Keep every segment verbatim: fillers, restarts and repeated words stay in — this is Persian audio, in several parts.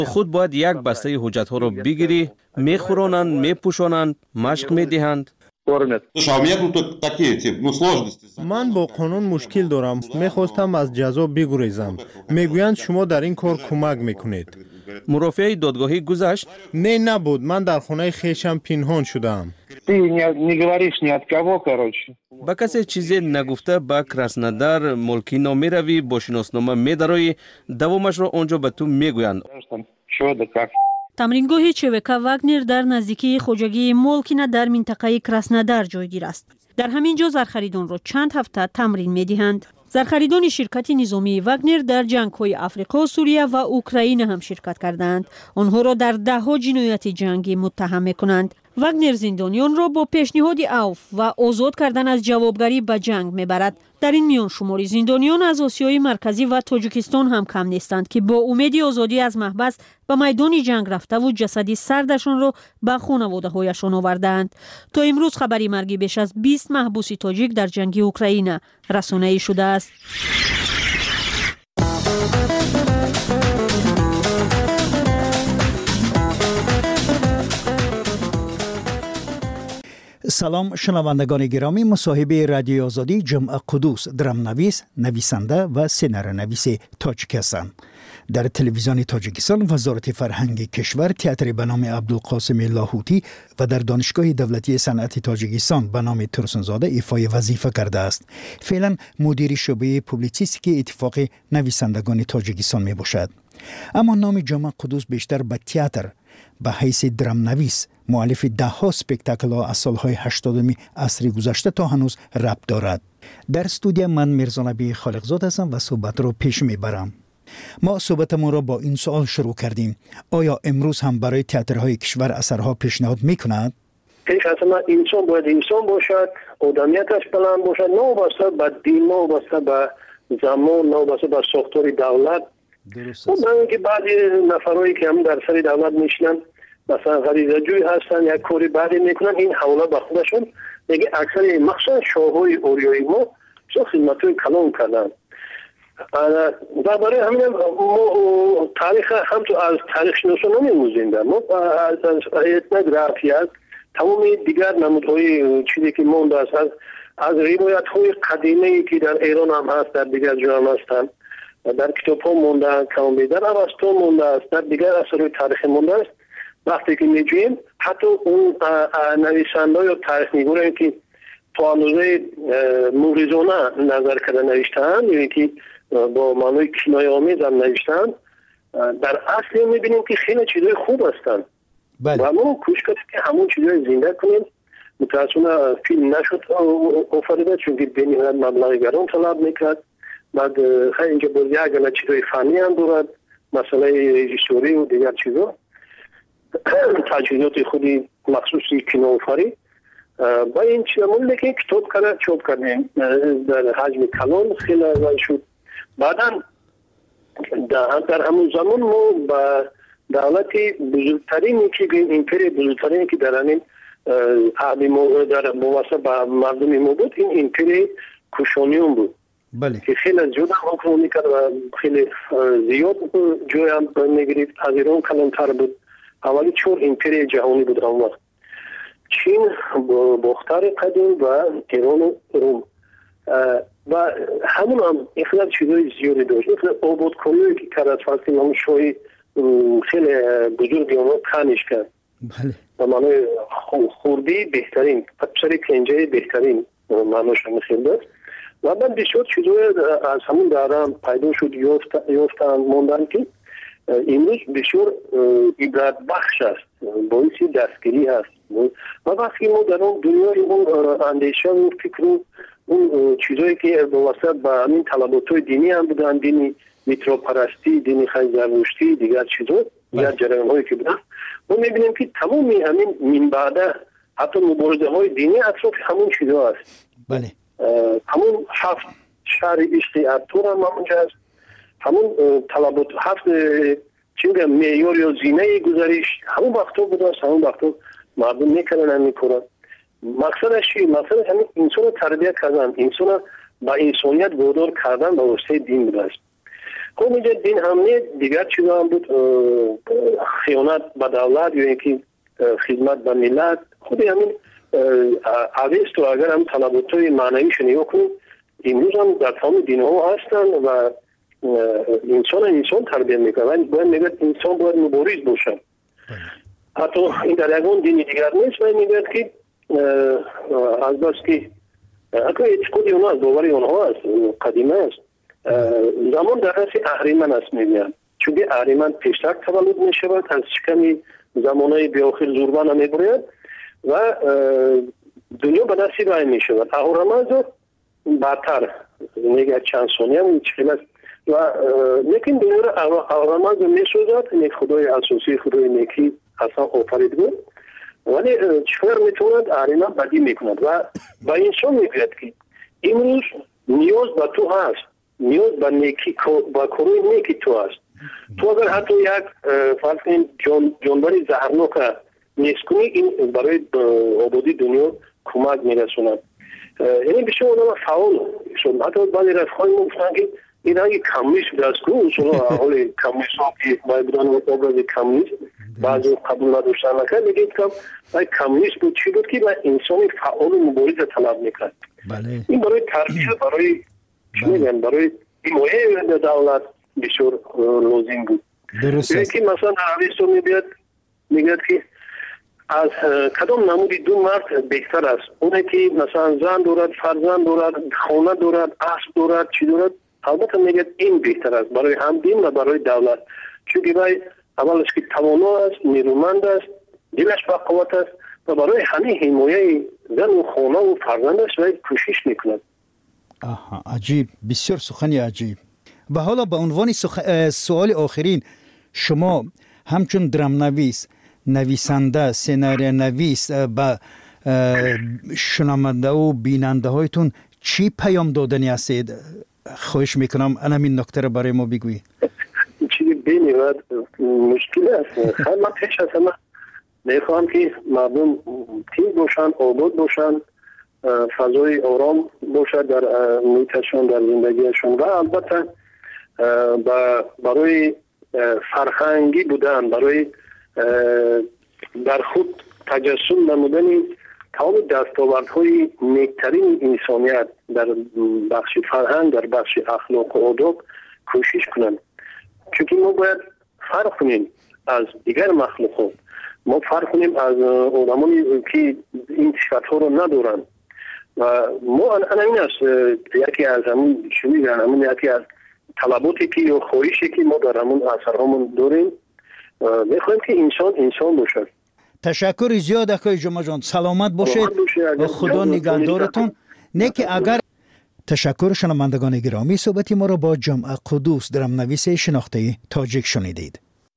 خود باید یک بسته حجت ها رو بگیری، میخورانند، میپوشانند، مشق میدهند. من با قانون مشکل دارم. میخواستم از جزا بگریزم. میگویند شما در این کار کمک میکنید. مرافعه دادگاهی گذشت؟ نه نبود. من در خانه خویشم پنهان شدم. با کسی چیزی نگفته به کراسنودار ملکی نامی روی با شناسنامه میدرایی، دوامش را آنجا به تو میگویند. تمرینگاه چوکا واگنر در نزدیکی خوجگی مولکینا در منطقه کراسنودار جایگیر است. در همین جا زرخریدان را چند هفته تمرین می‌دهند. زرخریدان شرکت نظامی واگنر در جنگ‌های آفریقا، سوریه و اوکراین هم شرکت کردند. آنها را در ده‌ها جنایت جنگی متهم می‌کنند. واگنر زندانیان را با پیشنهاد عفو و آزاد کردن از جوابگری به جنگ میبرد. در این میان شماری زندانیان از آسیای مرکزی و تاجیکستان هم کم نیستند که با امید آزادی از محبس به میدان جنگ رفته و جسدی سردشان را به خانواده هایشان آوردند. تا امروز خبری مرگ بیش از بیست محبوس تاجیک در جنگ اوکراین رسانه‌ای شده است. سلام شنوندگان گرامی، مصاحبه رادیو آزادی جمعه قدوس درم نویس، نویسنده و سیناره نویس تاجیک هستند. در تلویزیون تاجیکستان وزارت فرهنگ کشور تئاتر به نام عبدالقاسم لاهوتی و در دانشگاه دولتی صنعت تاجیکستان به نام ترسنزاده ایفای وظیفه کرده است. فعلا مدیر شعبه پوبلیسیستی اتفاق نویسندگان تاجیکستان می باشد. اما نام جمعه قدوس بیشتر به تئاتر به حیث درم نویس مؤلف ده ها سپکتاکل ها از سالهای هشتادم عصر گذشته تا هنوز ربط دارد. در استودیو من میرزانبی خالقزاد هستم و صحبت رو پیش میبرم. ما صحبتمون را با این سوال شروع کردیم: آیا امروز هم برای تئاترهای کشور اثرها پیشنهاد میکند؟ حتما انسان باید انسان باشد، آدمیتش بلند باشد، نه وابسته به دین، نه وابسته به زمان، نه وابسته به ساختار دولت. درست است. اون که بعضی نفرایی که هم در سر دولت میشنن مثلا غریزه جوی هستن، یک کاری بعدی میکنن، این حواله به خودشون میگه. اکثر مخصوصا شاههای اوریای ما چه خدمتوی کلان کردن. و برای همین ما تاریخ هم تو از تاریخ شناسان نمیموزیم. ما از etnografia تمام دیگر نمودهای چیزی که مونده است، از از روایت های قدیمی که در ایران هم هست، در دیگر جا هم هستند، در کتاب ها مونده است، کامبی در اوستا مونده است، در دیگر اثرهای تاریخی مونده است. وقتی که میجویم حتی اون نویسنده یا تاریخ نگارانی که تا اندازه موریزانه نظر کرده نوشتن، یعنی که با معنای کنایه آمیز هم نوشتن، در اصل میبینیم که خیلی چیزای خوب هستن. بله. و ما کوشش کردیم که همون چیزای زنده کنیم. متاسفانه فیلم نشد آفریده، چون که به نهایت مبلغ گران طلب میکرد. بعد خیلی اینجا باز یک گونه چیزای فنی هم دارد، مسئله رژیسوری و دیگر چیزا، تجهیزات خودی مخصوصی کینوآفرین. با این چیزمون که کتاب کرده چاپ کردیم در حجم کلان خیلی ارزان شد. بعدا در همون زمان ما با دولتی بزرگترینی که ایمپری بزرگترینی که در همین عهد ما در مواسطه با مردم ما بود، این ایمپری کوشانیون بود. بله. که خیلی زیاد حکم میکرد و خیلی زیاد جای هم میگرفت. از ایران کلانتر بود. اولی چون ایمپری جهانی بود اون وقت. چین، باختر قدیم و ایران و روم. و همون هم اخلاق چیزای زیادی داشت. اخلاق آبادکاریایی که کرد فقط همون شاهی خیلی بزرگی اونها پنش کرد. بله. و معنی خوردی بهترین، پسر کنجه بهترین معناش هم خیلی داشت. و بعد بسیار چیزای از همون دارم پیدا شد، یافتن موندن که امروز بسیار عبرت بخش است، باعث دستگیری هست. و وقتی ما در اون دنیای اون اندیشه و فکر و اون چیزایی که واسه با همین طلبات‌های دینی هم بودن، دینی میتروپرستی، دینی خیلی زرتشتی، دیگر چیزا، دیگر جریان‌هایی که بودن، ما می‌بینیم که تمام همین من بعد حتی مبارزه‌های دینی اطراف همون چیزا است. بله. همون هفت شهر عشق ارطغرل هم همونجا است. همون طلبات هفت چی میگم معیار یا زینه گزارش همون وقتا بوده است. همون وقتا مردم میکنن هم میکنن. مقصدش چی؟ مقصدش همین انسان رو تربیت کردن، انسان رو با انسانیت وادار کردن به واسطه دین بوده است. خب اینجا این همه دیگر چیزا هم بود، خیانت به دولت یا اینکه خدمت به ملت. خود همین اویستو اگر هم طلباتای معنوی شنیده کنیم، امروز هم در تمام دین ها هستن و انسان انسان تربیت میکنن. باید میگه انسان باید مبارز باشه. حتی این در یکون دینی دیگر نیست. و میگه که از بس که اگر اعتقادی اونها از باوری اونها است، قدیمه است، زمان در دست اهریمن است میگن. چون اهریمن پیشتر تولد میشود، از شکمی زمانهای بیاخر زوربان هم میبرید و دنیا به دستی رای میشود. اهورامزد بعدتر میگه چند ثانیه هم چیز است و لیکن دنیا را اهورامزد میسازد. یک خدای اساسی، خدای نیکی اصلا آفرید بود، ولی چطور میتوند اهریمن بدی میکند و با انسان میگوید که امروز نیاز به تو هست، نیاز به نیکی، با کروی نیکی تو هست. تو اگر حتی یک فرض کنید جان جانوری زهرناک نیست کنی، این برای آبادی دنیا کمک میرسوند. یعنی بشه اونها فعال شد. حتی بعضی رفقای ما گفتن که این رنگ کمونیسم دست کنه، اصولا حال کمونیست ها که باید بودن ابراز کمونیسم بعضی قبول نداشتن نکرد، میگه که باید کمونیست بود چی بود که باید انسانی فعال و مبارز طلب میکرد. این برای تربیت، برای چی میگن، برای حمایت دولت بسیار لازم بود. درست است. که مثلا اویستو میگه میگه که از کدام نمودی دو مرد بهتر است؟ اونه که مثلا زن دارد، فرزند دارد، خانه دارد، اسب دارد، چی دارد؟ البته میگه این بهتر است برای هم دین و برای دولت. چون که باید اولش که توانا است، نیرومند است، دلش با قوت است و برای همه حمایت زن و خانه و فرزندش باید کوشش میکند. آها، عجیب، بسیار سخنی عجیب. و حالا به عنوان سخ... سوال آخرین، شما همچون درامنویس، نویسنده، سناریو نویس به شنونده و بیننده هایتون چی پیام دادنی هستید؟ خواهش میکنم همین نکته رو برای ما بگویید. چیزی بینید مشکل است. خیلی من پیش از همه میخواهم که مردم تیز باشن، آباد باشن، فضای آرام باشد در محیطشون، در زندگیشون و البته برای فرهنگی بودن، برای در خود تجسم نمودن تمام دستاوردهای نیکترین انسانیت در بخش فرهنگ، در بخش اخلاق و آداب کوشش کنند. چون ما باید فرق کنیم از دیگر مخلوقات، ما فرق کنیم از آدمانی که این صفت‌ها رو ندارن و ما این است یکی از همون شوی در همون یکی از طلباتی که یا خواهشی که ما در همون اثرهامون داریم، میخوایم که انسان انسان باشه. تشکر زیاد اکای جمعه جان، سلامت باشید و خدا نگهدارتون. نه که اگر تشکر شنوندگان گرامی، صحبتی ما را با جمعه قدوس درامنویس شناخته تاجیک شنیدید.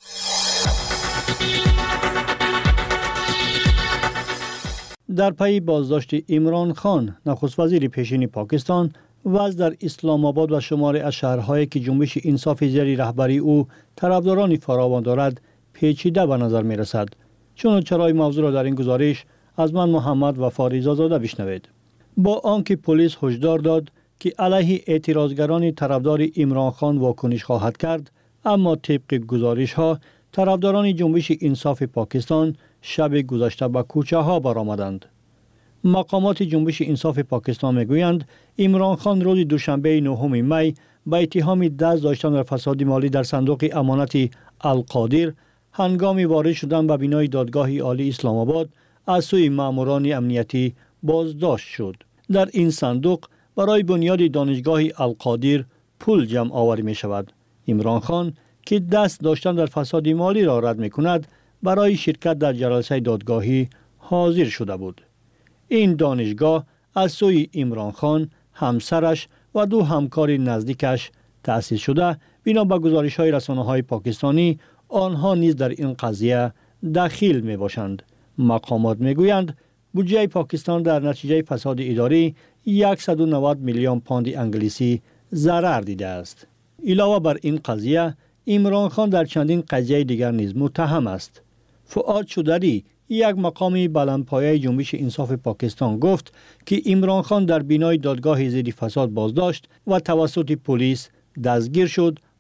در پی بازداشت عمران خان، نخست وزیر پیشین پاکستان، وضع در اسلام آباد و شماری از شهرهایی که جنبش انصاف زیر رهبری او طرفداران فراوان دارد پیچیده به نظر می رسد. چون چرای موضوع را در این گزارش از من محمد و فاریزا زاده بشنوید. با آنکه پلیس هشدار داد که علیه اعتراضگران طرفدار عمران خان واکنش خواهد کرد، اما طبق گزارش ها طرفداران جنبش انصاف پاکستان شب گذشته به کوچه ها برآمدند. مقامات جنبش انصاف پاکستان میگویند عمران خان روز دوشنبه نهم می به اتهام دست داشتن در فساد مالی در صندوق امانت القادر هنگامی وارد شدن به بینای دادگاه عالی اسلام آباد از سوی ماموران امنیتی بازداشت شد. در این صندوق برای بنیاد دانشگاه القادر پول جمع آوری می شود. عمران خان که دست داشتن در فساد مالی را رد می کند، برای شرکت در جلسه دادگاهی حاضر شده بود. این دانشگاه از سوی عمران خان، همسرش و دو همکار نزدیکش تأسیس شده. بنا به گزارش‌های رسانه‌های پاکستانی، آنها نیز در این قضیه دخیل می باشند. مقامات می گویند بودجه پاکستان در نتیجه فساد اداری صد و نود میلیون پوند انگلیسی ضرر دیده است. علاوه بر این قضیه، عمران خان در چندین قضیه دیگر نیز متهم است. فؤاد چودری، یک مقامی بلندپایه جنبش انصاف پاکستان، گفت که عمران خان در بینای دادگاه ضد فساد بازداشت و توسط پلیس دستگیر شد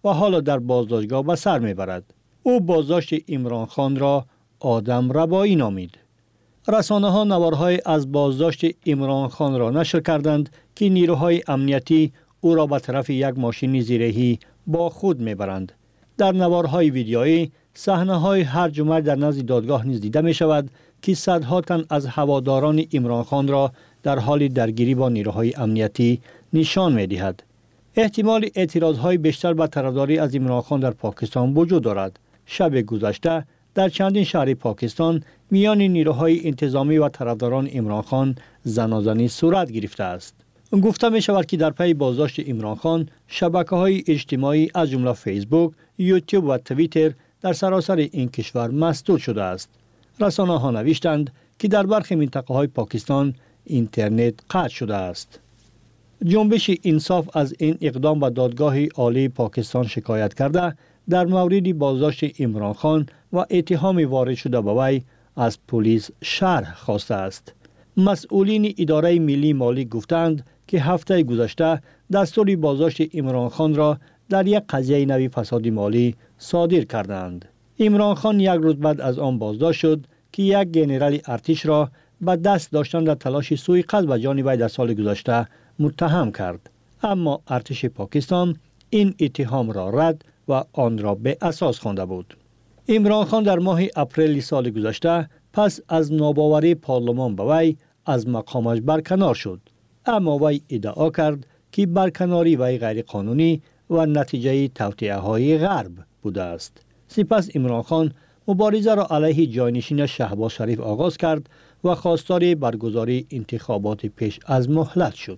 و حالا در بازداشتگاه به سر میبرد. او بازداشت عمران خان را آدم ربایی نامید. رسانه ها نوارهای از بازداشت عمران خان را نشر کردند که نیروهای امنیتی او را به طرف یک ماشین زیرهی با خود میبرند. در نوارهای ویدیویی صحنه‌های هرج و مرج در نزد دادگاه نیز دیده می شود که صدها تن از هواداران عمران خان را در حال درگیری با نیروهای امنیتی نشان می دهد. احتمال اعتراضهای بیشتر به طرفداری از عمران خان در پاکستان وجود دارد. شب گذشته در چندین شهر پاکستان میان نیروهای انتظامی و طرفداران عمران خان زنازنی صورت گرفته است. گفته می شود که در پی بازداشت عمران خان شبکه‌های اجتماعی از جمله فیسبوک، یوتیوب و توییتر در سراسر این کشور مسدود شده است. رسانه ها نوشتند که در برخی منطقه های پاکستان اینترنت قطع شده است. جنبش انصاف از این اقدام به دادگاه عالی پاکستان شکایت کرده در مورد بازداشت عمران خان و اتهام وارد شده به وی از پلیس شرح خواسته است. مسئولین اداره ملی مالی گفتند که هفته گذشته دستور بازداشت عمران خان را در یک قضیه نوی فساد مالی صادر کردند. عمران خان یک روز بعد از آن بازداشت شد که یک ژنرال ارتش را به دست داشتن در تلاش سوءقصد به جان وی در سال گذشته متهم کرد. اما ارتش پاکستان این اتهام را رد و آن را به اساس خوانده بود. عمران خان در ماه اپریل سال گذشته پس از ناباوری پارلمان به وی از مقامش برکنار شد. اما وی ادعا کرد که برکناری وی غیر قانونی و نتیجه توطئه های غرب بوده است. سپس عمران خان مبارزه را علیه جانشین شهباز شریف آغاز کرد و خواستار برگزاری انتخابات پیش از مهلت شد.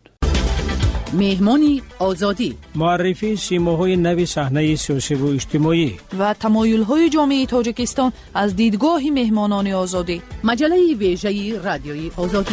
مهمانی آزادی، معرفی سیماهای نوی صحنه سیاسی و اجتماعی و تمایل‌های جامعه تاجیکستان از دیدگاه مهمانان آزادی. مجله ویژه رادیوی آزادی.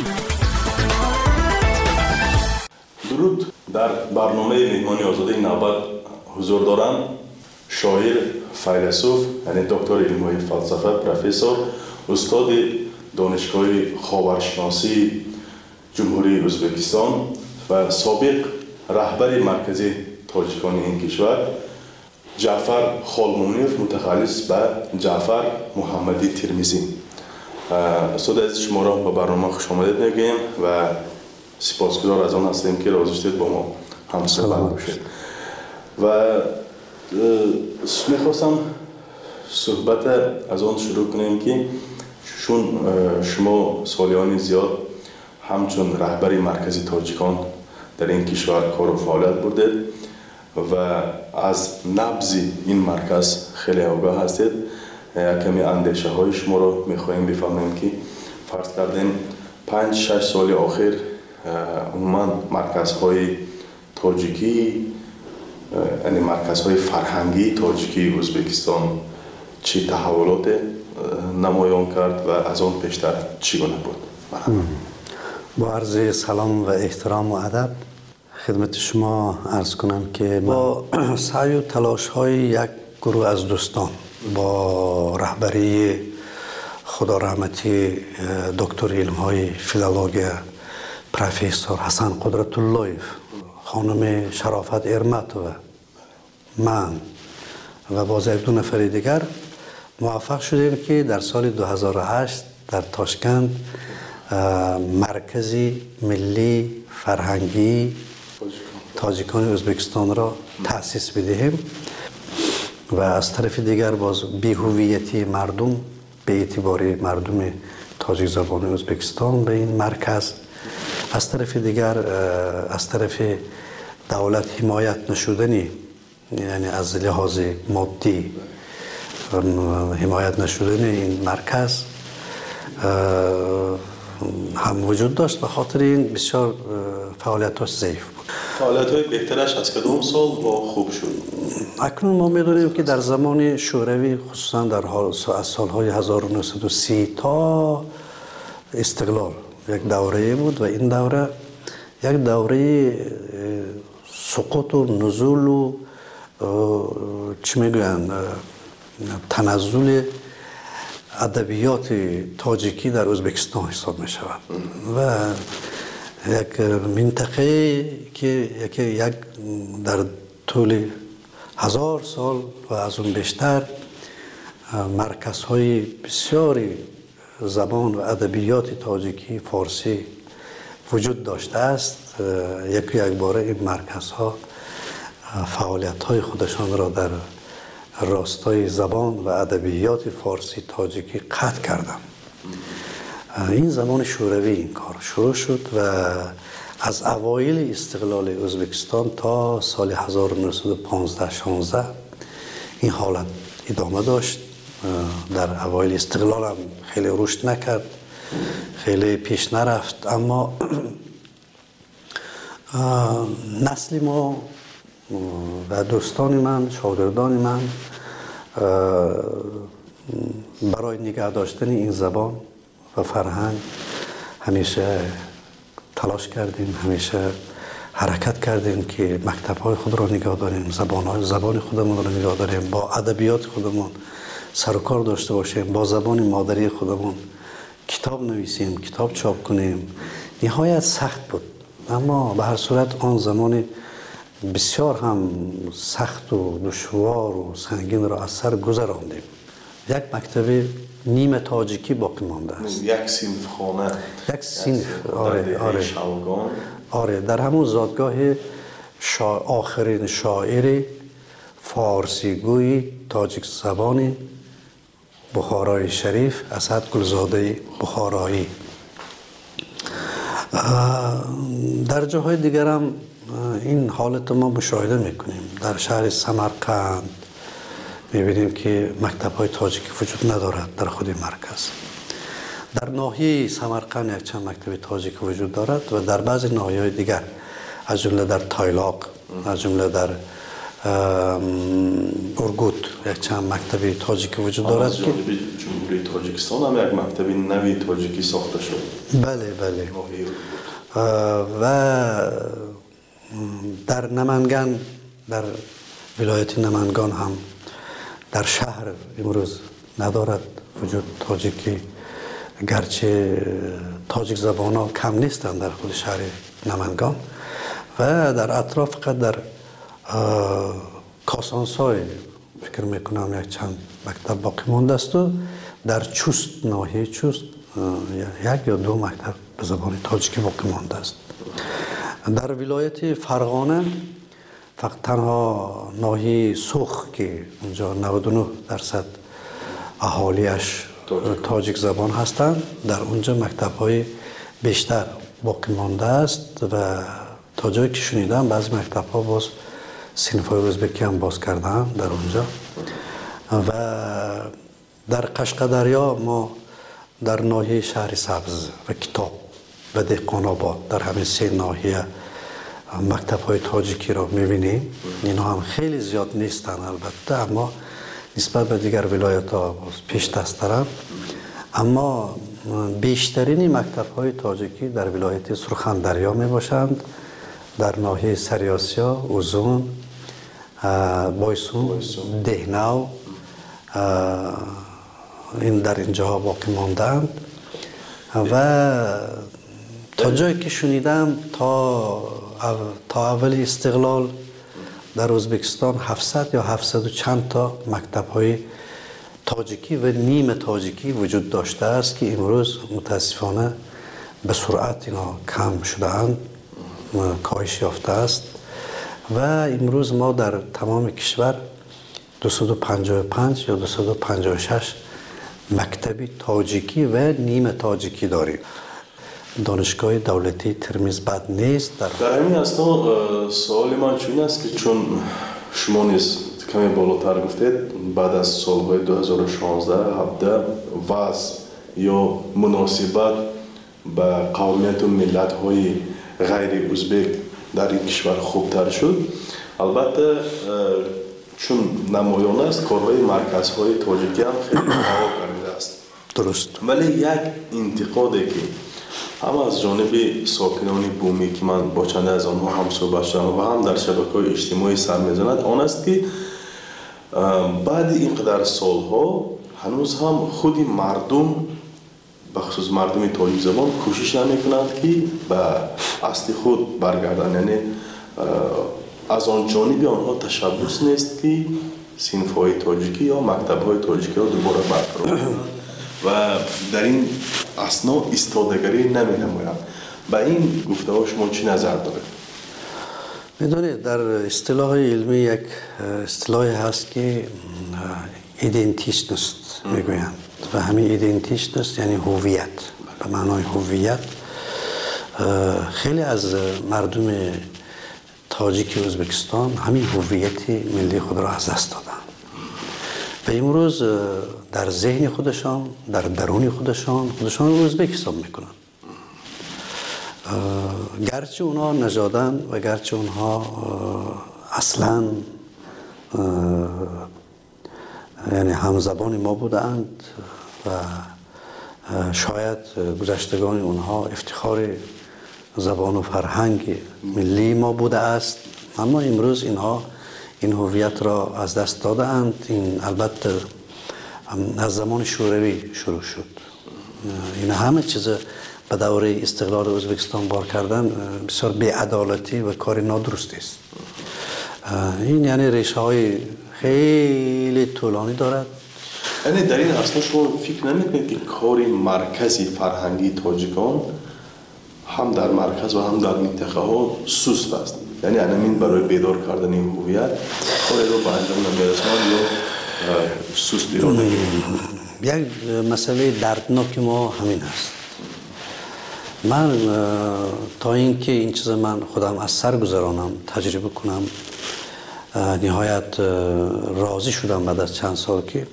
درود. در برنامه مهمانی آزادی نوبت حضور دارم شاعر، فیلسوف، یعنی دکتر علم‌های فلسفه، پروفسور، استاد دانشگاه خاورشناسی جمهوری ازبکستان و سابق رهبر مرکزی تاجیکان این کشور، جعفر خالمونیف، متخصص به جعفر محمدی ترمیزی. استاد عزیز، شما را به برنامه خوش آمدید میگیم و سپاسگزار از آن هستیم که راضی شدید با ما هم صحبت باشید. و میخواستم صحبت از آن شروع کنیم که چون شما سالیان زیاد همچون رهبری مرکزی تاجیکان در این کشور کار و فعالیت بردید و از نبض این مرکز خیلی آگاه هستید. کمی اندیشه های شما رو میخواهیم بفهمیم که فرض کردیم پنج شش سال آخر عموما مرکزهای تاجیکی، یعنی مرکزهای فرهنگی تاجیکی ازبکستان چه تحولات نمایان کرد و از آن پیشتر چگونه بود؟ با عرض سلام و احترام و ادب خدمت شما عرض کنم که با سعی و تلاش های یک گروه از دوستان با رهبری خدا رحمتی دکتر علم های فیلولوژی پروفسور حسن قدرت اللهیف، خانم شرافت ارمت و من و باز یک دو نفر دیگر موفق شدیم که در سال دو هزار و هشت در تاشکند مرکزی ملی فرهنگی تاجیکان ازبکستان را تأسیس بدهیم و از طرف دیگر باز بی‌هویتی مردم به اعتبار مردم تاجیک زبان ازبکستان به این مرکز، از طرف دیگر از طرف دولت حمایت نشدنی، یعنی از لحاظ مادی حمایت نشدن این مرکز هم وجود داشت. به خاطر این بسیار فعالیتاش ضعیف بود. فعالیت‌های بهترش از کدام سال با خوب شد؟ اکنون ما می‌دونیم که در زمان شوروی خصوصا در حال از سال‌های هزار و نهصد و سی تا استقلال یک دوره بود و این دوره یک دوره سقوط و نزول و چی میگویند تنزل ادبیات تاجیکی در ازبکستان حساب می شود و یک منطقه که یک در طول هزار سال و از اون بیشتر مرکزهای بسیاری زبان و ادبیات تاجیکی فارسی وجود داشته است. یک یک باره این مرکزها فعالیت های خودشان را در راستای زبان و ادبیات فارسی تاجیکی قطع کردند. این زمان شوروی این کار شروع شد و از اوایل استقلال ازبکستان تا سال هزار و نهصد و پانزده شانزده این حالت ادامه داشت. در اوایل استقلال هم خیلی رشد نکرد، خیلی پیش نرفت، اما نسل ما و دوستان من، شاگردان من برای نگه داشتن این زبان و فرهنگ همیشه تلاش کردیم، همیشه حرکت کردیم که مکتب‌های خود را نگاه داریم، زبان‌های زبان خودمون را نگاه داریم، با ادبیات خودمون سر و کار داشته باشیم، با زبان مادری خودمون کتاب نویسیم، کتاب چاپ کنیم. نهایت سخت بود، اما به هر صورت آن زمان بسیار هم سخت و دشوار و سنگین را از سر گذراندیم. یک مکتب نیمه تاجیکی باقی مانده است. یک صنف خانه، یک صنف، آره آره آره در همون زادگاه شا... آخرین شاعر فارسیگوی تاجیک زبان بخارای شریف اسد گلزاده بخارایی. در جاهای دیگر هم این حالت ما مشاهده میکنیم. در شهر سمرقند میبینیم که مکتب های تاجیکی وجود ندارد در خود مرکز. در ناحیه سمرقند یک چند مکتب تاجیکی وجود دارد و در بعضی ناحیه‌های دیگر از جمله در تایلاق، از جمله در ارگوت یک چند مکتب تاجیکی وجود دارد. از جانب جمهوری تاجیکستان هم یک مکتب نوی تاجیکی ساخته شد. بله بله. و در نمنگان، در ولایت نمنگان هم در شهر امروز ندارد وجود تاجیکی، گرچه تاجیک زبان ها کم نیستند در خود شهر نمنگان و در اطراف فقط در کاسانسای فکر میکنم یک چند مکتب باقی مانده است و در چوست، ناحیه چوست یک یا دو مکتب به زبان تاجیکی باقی مانده است. در ولایت فرغانه فقط تنها ناحیه سوخ که اونجا نود و نه درصد اهالیش تاجیک زبان هستند، در اونجا مکتب های بیشتر باقی مانده است و تا جایی که شنیدم بعضی مکتب ها باز صنف های ازبکی هم باز کردن در اونجا. و در قشقدریا ما در ناحیه شهر سبز و کتاب و دهقان آباد در همین سه ناحیه مکتب های تاجیکی را میبینیم. اینا هم خیلی زیاد نیستن البته، اما نسبت به دیگر ولایت ها پیش دست دارن. اما بیشترین مکتب های تاجیکی در ولایت سرخندریا می باشند، در ناحیه سریاسیا، اوزون، بایسون، دهنو، این در اینجا باقی ماندند. و تا جایی که شنیدم تا تا اول استقلال در ازبکستان هفتصد یا هفتصد و چند تا مکتب های تاجیکی و نیمه تاجیکی وجود داشته است که امروز متاسفانه به سرعت اینا کم شده اند، کاهش یافته است و امروز ما در تمام کشور دویست و پنجاه و پنج یا دویست و پنجاه و شش مکتب تاجیکی و نیمه تاجیکی داریم. دانشگاه دولتی ترمیز بد نیست. در, در همین اصلا سوال من چون است که چون شما نیز کمی بالاتر گفتید بعد از سالهای دو هزار و شانزده هفده وضع یا مناسبت به قومیت و ملت های غیر ازبک در این کشور خوبتر شد. البته چون نمایان است کارهای مرکزهای تاجیکی هم خیلی هوا کرده است. درست. ولی یک انتقادی که هم از جانب ساکنان بومی که من با چند از آنها هم صحبت شدم و هم در شبکه‌های اجتماعی سر می‌زند آن است که بعد اینقدر سالها هنوز هم خود مردم بخصوص مردم تاجیک زبان کوشش نمی‌کنند که به اصل خود برگردند، یعنی از آن جانب آنها تشبس نیست که صنف‌های تاجیکی یا مکتب‌های تاجیکی را دوباره برقرار کنند و در این اثنا ایستادگی نمی‌نمایند. به این گفته‌ها شما چی نظر دارید؟ میدونید در اصطلاح علمی یک اصطلاحی هست که ایدنتیشنس میگویند و همین ایدنتیشنس یعنی هویت. به معنای هویت خیلی از مردم تاجیک ازبکستان همین هویت ملی خود را از دست دادن و امروز در ذهن خودشان، در درون خودشان خودشان رو ازبک حساب میکنن. گرچه اونها نژادن و گرچه اونها اصلا یعنی همزبان ما بودند و شاید گذشتگان اونها افتخار زبان و فرهنگ ملی ما بوده است، اما امروز اینها این هویت را از دست داده اند. این البته از زمان شوروی شروع شد. این همه چیز به دوره استقلال ازبکستان بار کردن بسیار بی‌عدالتی و کار نادرستی است. این یعنی ریشه های خیلی طولانی دارد. یعنی در این اصلا شما فکر نمیکنید که کار مرکزی فرهنگی تاجیکان هم در مرکز و هم در منطقه ها سست است؟ یعنی همین برای بیدار کردن این هویت کاری رو به انجام نمیرساند یا سستی را نمیگیرند؟ یک مسئله دردناک ما همین است. من تا اینکه این چیز من خودم از سر گذرانم، تجربه کنم، نهایت راضی شدم بعد از چند سال که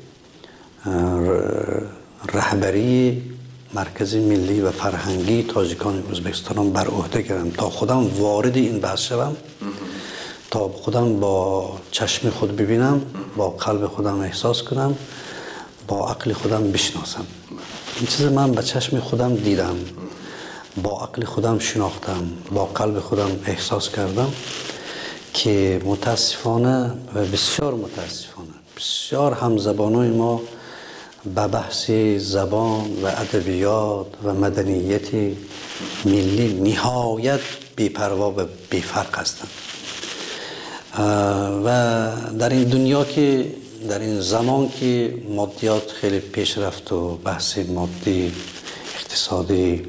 رهبری مرکز ملی و فرهنگی تاجیکان ازبکستان بر عهده گرفتم تا خودم وارد این بحث شوم، تا خودم با چشم خود ببینم، با قلب خودم احساس کنم، با عقل خودم بشناسم. این چیز من به چشم خودم دیدم، با عقل خودم شناختم، با قلب خودم احساس کردم که متاسفانه و بسیار متاسفانه بسیار همزبانای ما به بحث زبان و ادبیات و مدنیت ملی نهایت بی‌پروا و بی‌فرق هستند و در این دنیا که در این زمان که مادیات خیلی پیش رفت و بحث مادی اقتصادی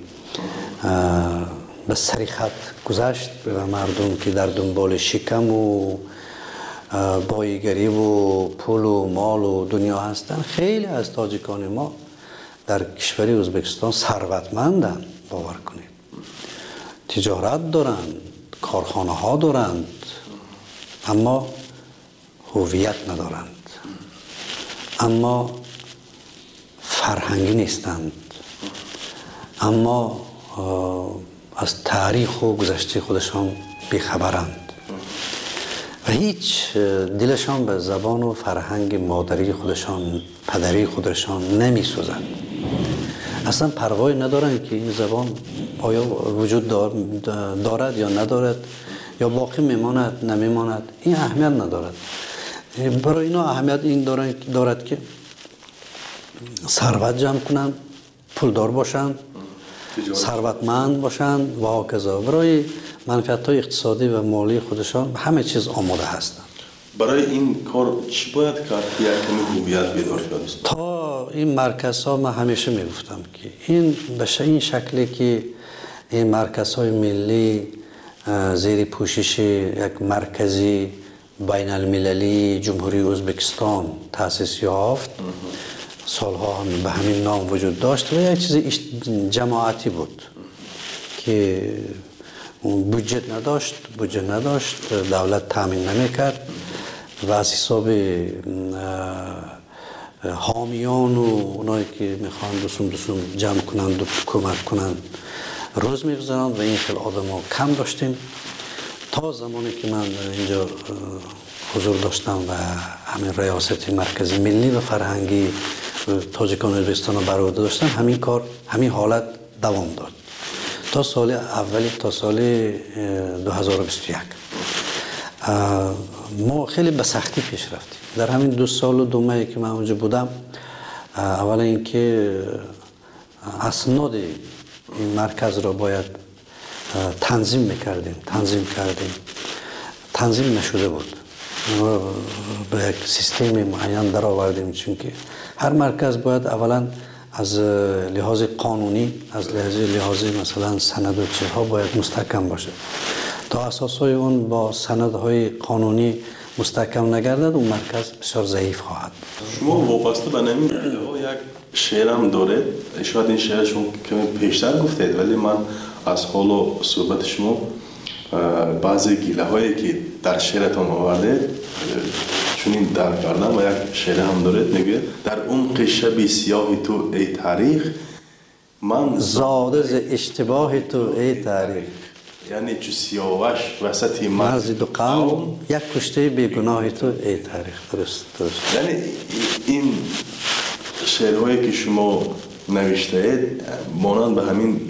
به سری خط گذشت و مردم که در دنبال شکم و بایگری و پول و مال و دنیا هستند، خیلی از تاجیکان ما در کشور ازبکستان ثروتمندند. باور کنید تجارت دارند، کارخانه ها دارند، اما هویت ندارند، اما فرهنگی نیستند، اما از تاریخ و گذشته خودشان بیخبرند و هیچ دلشان به زبان و فرهنگ مادری خودشان، پدری خودشان نمی سوزند. اصلا پروایی ندارند که این زبان آیا وجود دارد یا ندارد، یا باقی میماند نمیماند، این اهمیت ندارد. برای اینا اهمیت این دارد که ثروت جمع کنند، پولدار باشند، ثروتمند باشند و هاکذا. برای منفعت‌های اقتصادی و مالی خودشان همه چیز آماده هستند. برای این کار چی باید کرد که یک هویت بیدار شد؟ تا این مرکزها من همیشه میگفتم که این به این شکلی که این مرکزهای ملی زیر پوشش یک مرکزی بین المللی جمهوری ازبکستان تأسیس یافت، سالها هم به همین نام وجود داشت و یک چیز جماعتی بود که بودجه نداشت بودجه نداشت دولت تامین نمیکرد و از حساب حامیان و اونایی که میخوان دوسم دوسم جمع کنند و کمک کنند روز میگذارند و این خیلی آدم ها کم داشتیم تا زمانی که من اینجا حضور داشتم و همین ریاست مرکزی ملی و فرهنگی تاجیکان ازبکستان رو بر عهده داشتم. همین کار همین حالت دوام داد تا سال اولی تا سال دو هزار و بیست و یک. ما خیلی به سختی پیش رفتیم در همین دو سال و دو ماهی که من اونجا بودم. اولا اینکه اسناد این مرکز را باید تنظیم میکردیم تنظیم کردیم تنظیم نشده بود. به یک سیستم معین در آوردیم، چون که هر مرکز باید اولا از لحاظ قانونی، از لحاظ لحاظ مثلا سند و چیزها باید مستحکم باشه. تا اساسهای اون با سندهای قانونی مستحکم نگردد، اون مرکز بسیار ضعیف خواهد. شما وابسته به نمی یک شعرم دارید، شاید این شعر شما کمی پیشتر گفتید، ولی من از حال و صحبت شما بعضی گیله هایی که در شعرتان آوردید چونین در کردم و یک شعر هم دارید، میگه در عمق شب سیاه تو ای تاریخ من زاده ز اشتباه تو ای تاریخ. یعنی چو سیاوش وسط مرز دو قوم یک کشته بیگناه تو ای تاریخ. درست درست. یعنی این شعرهایی که شما نوشته اید مانند به همین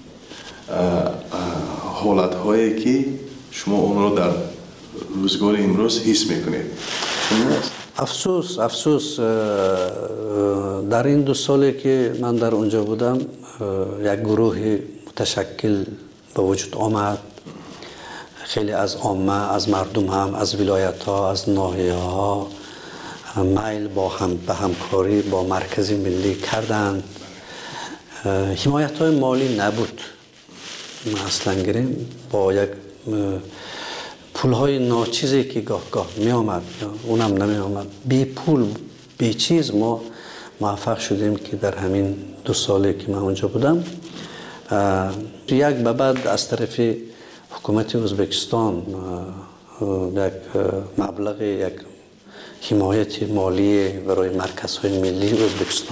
حالت هایی که شما اون رو در روزگار امروز حس میکنید. افسوس افسوس در این دو سالی که من در اونجا بودم یک گروه متشکل به وجود آمد. خیلی از عامه، از مردم هم، از ولایت ها، از ناحیه ها میل با هم به همکاری با مرکز ملی کردند. حمایت های مالی نبود. اصلا گریم با یک پول های ناچیزی که گاه گاه می آمد، اونم نمی آمد، بی پول بی چیز ما موفق شدیم که در همین دو سالی که من اونجا بودم یک به بعد از طرف حکومت ازبکستان یک مبلغ یک حمایت مالی برای مرکزهای ملی ازبکستان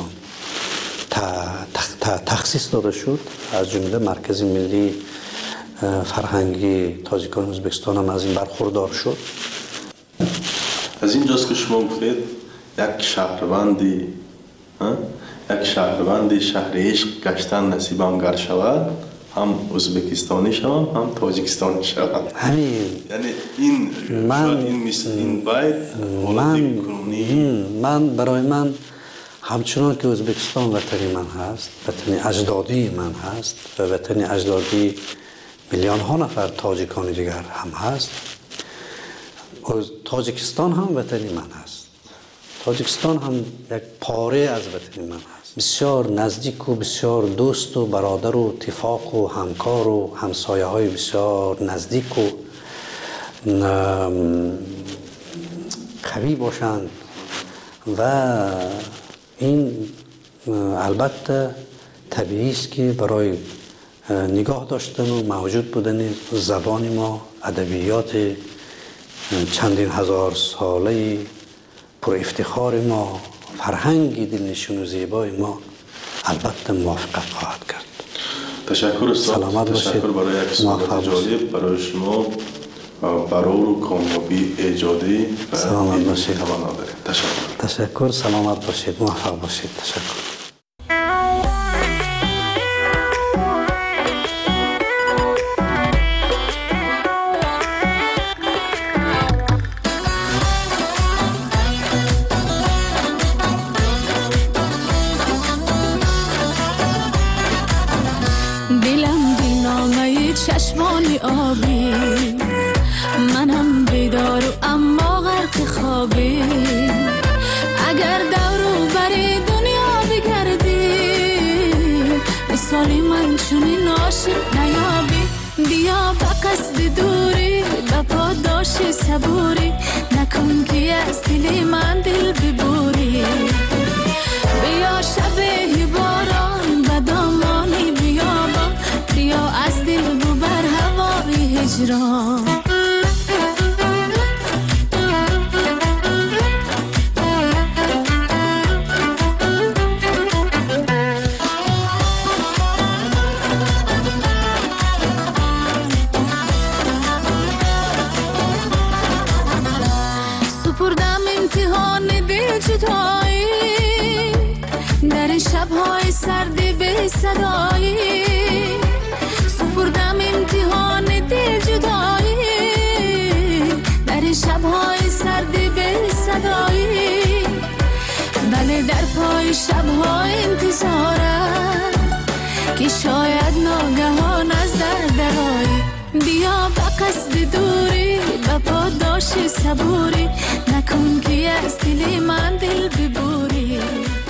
تخصیص داده شد. از جمله مرکز ملی فرهنگی تاجیکان ازبکستان هم از این برخوردار شد. از اینجاست که شما گفتید یک شهروندی یک شهروندی شهر عشق گشتن نصیبم گر شود، هم ازبکستانی شوم هم تاجیکستانی شوم. همین یعنی این من این مثل این باید من من برای من همچنان که ازبکستان وطنی من هست، وطنی اجدادی من هست و وطنی اجدادی میلیون ها نفر تاجیکان دیگر هم هست، تاجیکستان هم وطنی من هست. تاجیکستان هم یک پاره از وطنی من هست. بسیار نزدیک و بسیار دوست و برادر و اتفاق و همکار و همسایه های بسیار نزدیک و قوی باشند و این البته طبیعی است که برای نگاه داشتن و موجود بودن زبان ما، ادبیات چندین هزار ساله پر افتخار ما، فرهنگ دلنشین و زیبای ما البته موافقت خواهد کرد. تشکر استاد. سلامت باشید. تشکر برای یک صحبت جالب برای شما، برای کامیابی ایجادی و سلامت باشید. تشکر. تشکر. سلامت باشید. موفق باشید. تشکر. چشمانی آبی، منم بیدار و اما غرق خوابی. اگر دورو بری دنیا بگردی، مثالی من چونین عاشق نیابی. بیا به قصد دوری، به پاداش صبوری، نکن که از دل من دل ببوری. بیا شب باران به دامانی بیابان، بیا از دل ببر هوای هجران. سپردم امتحان دل جدایی، در این شب‌های سردی به صدایی. سپردم امتحان دل جدایی، در این شب‌های سردی به صدایی. بله در پای شب‌ها انتظارم که شاید ناگهان از در درایی. بیا به قصد دوری، به وفا داشتی صبوری نکن که از دل من دل ببوری